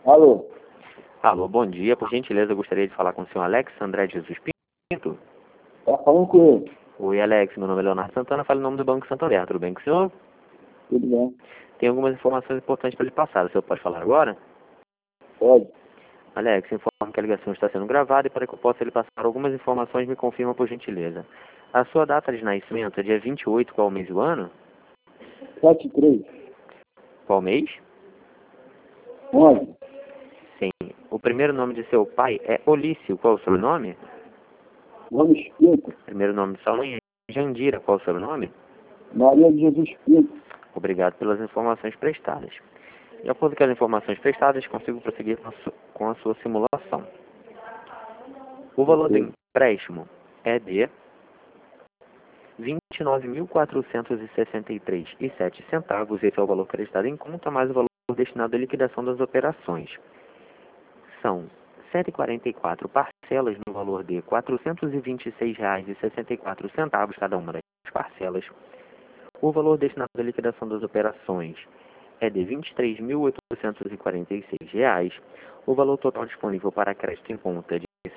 Alô? Alô, bom dia. Por gentileza, eu gostaria de falar com o senhor Alex André Jesus Pinto. Tá falando com ele? Oi, Alex. Meu nome é Leonardo Santana. Falo em nome do Banco Santander. Tudo bem com o senhor? Tudo bem? Tem algumas informações importantes para lhe passar. O senhor pode falar agora? Pode. Alex, informo que a ligação está sendo gravada e para que eu possa lhe passar algumas informações, me confirma por gentileza. A sua data de nascimento é dia 28, qual mês do ano? 73. Qual mês? Onde? Sim. O primeiro nome de seu pai é Olício. Qual o sobrenome? Gomes Pinto. Primeiro nome de sua mãe é Jandira. Qual o sobrenome? Maria de Jesus Pinto. Obrigado pelas informações prestadas. De acordo com as informações prestadas, consigo prosseguir com a sua simulação. O valor do empréstimo é de R$ 29.463,07. Esse é o valor acreditado em conta, mais o valor destinado à liquidação das operações. São 144 parcelas no valor de R$ 426,64 cada uma das parcelas. O valor destinado à liquidação das operações é de R$ 23.846. O valor total disponível para crédito em conta é de R$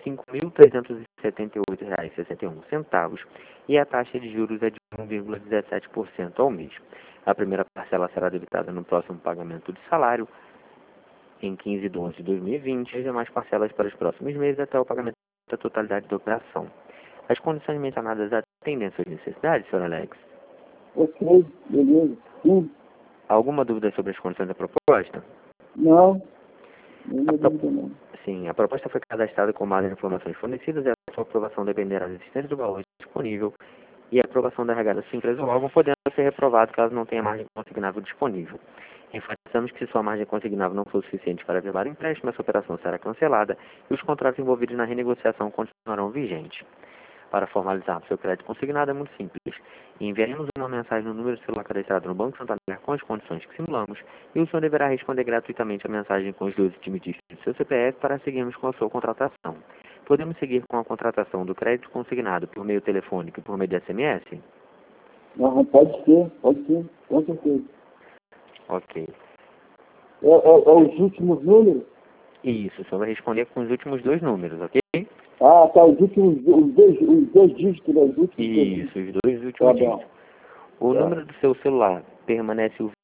5.378,61 e a taxa de juros é de 1,17% ao mês. A primeira parcela será debitada no próximo pagamento de salário, em 15/12/2020, e as demais parcelas para os próximos meses até o pagamento da totalidade da operação. As condições mencionadas atendem às suas necessidades, Sr. Alex? Ok, beleza. Sim. Alguma dúvida sobre as condições da proposta? Não. Nenhuma dúvida não. Sim, a proposta foi cadastrada com base nas informações fornecidas e a sua aprovação dependerá da existência do valor disponível e a aprovação da regada da sua empresa ou órgão, podendo ser reprovado caso não tenha margem consignável disponível. Enfatizamos que se sua margem consignável não for suficiente para averbar o empréstimo, essa operação será cancelada e os contratos envolvidos na renegociação continuarão vigentes. Para formalizar seu crédito consignado é muito simples. Enviaremos uma mensagem no número de celular cadastrado no Banco Santander com as condições que simulamos e o senhor deverá responder gratuitamente a mensagem com os 12 últimos dígitos do seu CPF para seguirmos com a sua contratação. Podemos seguir com a contratação do crédito consignado por meio telefônico e por meio de SMS? Não, pode ser, com certeza. Ok. É os últimos números? Isso, o senhor vai responder com os últimos dois números, ok? Ah, tá, os dois dígitos, né? Os últimos dois dígitos. Isso, os dois Tá últimos bom. dígitos. O número do seu celular permanece o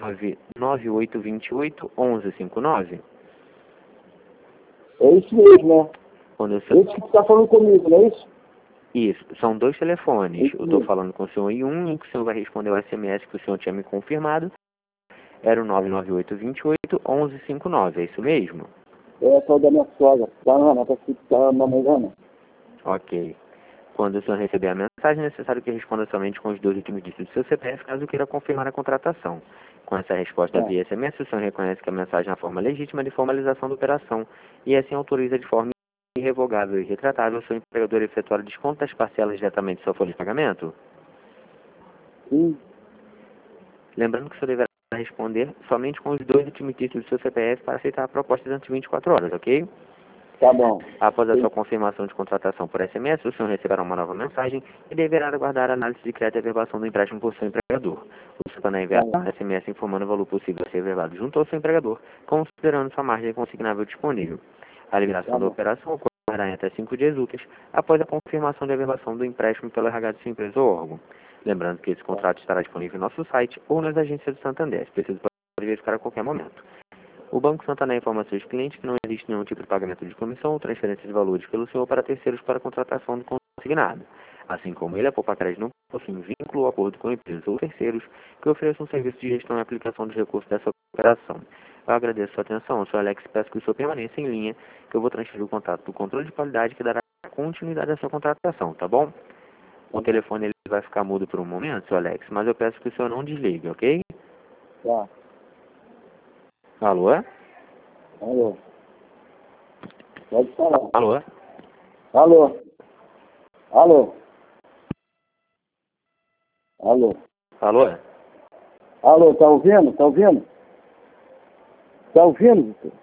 9828-1159? É isso mesmo, né? Quando o seu... Esse que tá falando comigo, não é isso? Isso, são dois telefones. Isso Eu estou mesmo. falando com o senhor em um, em que o senhor vai responder o SMS que o senhor tinha me confirmado. Era o 99828-1159, é isso mesmo? É a tal da minha sogra. Da Ana, tá escrito da mamãe da Ana. Ok. Quando o senhor receber a mensagem, é necessário que responda somente com os dois últimos dígitos do seu CPF, caso queira confirmar a contratação. Com essa resposta via SMS, o senhor reconhece que a mensagem é a forma legítima de formalização da operação e assim autoriza de forma irrevogável e retratável o seu empregador a efetuar o desconto das parcelas diretamente de sua folha de pagamento? Sim. Lembrando que o senhor deverá responder somente com os dois últimos dígitos do seu CPF para aceitar a proposta dentro de 24 horas, ok? Tá bom. Após a Sim. sua confirmação de contratação por SMS, o senhor receberá uma nova mensagem e deverá aguardar a análise de crédito e averbação do empréstimo por seu empregador. O senhor vai enviar SMS informando o valor possível a ser averbado junto ao seu empregador, considerando sua margem consignável disponível. A liberação da operação ocorrerá em até 5 dias úteis após a confirmação de averbação do empréstimo pelo RH de sua empresa ou órgão. Lembrando que esse contrato estará disponível em nosso site ou nas agências do Santander. Precisa verificar a qualquer momento. O Banco Santander informa a seus clientes que não existe nenhum tipo de pagamento de comissão ou transferência de valores pelo senhor para terceiros para a contratação do consignado. Assim como ele, a Poupa Crédito não possui vínculo ou acordo com empresas ou terceiros que ofereçam um serviço de gestão e aplicação dos recursos dessa operação. Eu agradeço a sua atenção. Eu sou Alex e peço que o senhor permaneça em linha, que eu vou transferir o contato do controle de qualidade que dará continuidade à sua contratação, tá bom? O telefone ele vai ficar mudo por um momento, seu Alex, mas eu peço que o senhor não desligue, ok? Tá. Alô? Alô. Pode falar. Alô? Alô. Alô. Alô. Alô? Alô, tá ouvindo? Tá ouvindo? Tá ouvindo, Vitor?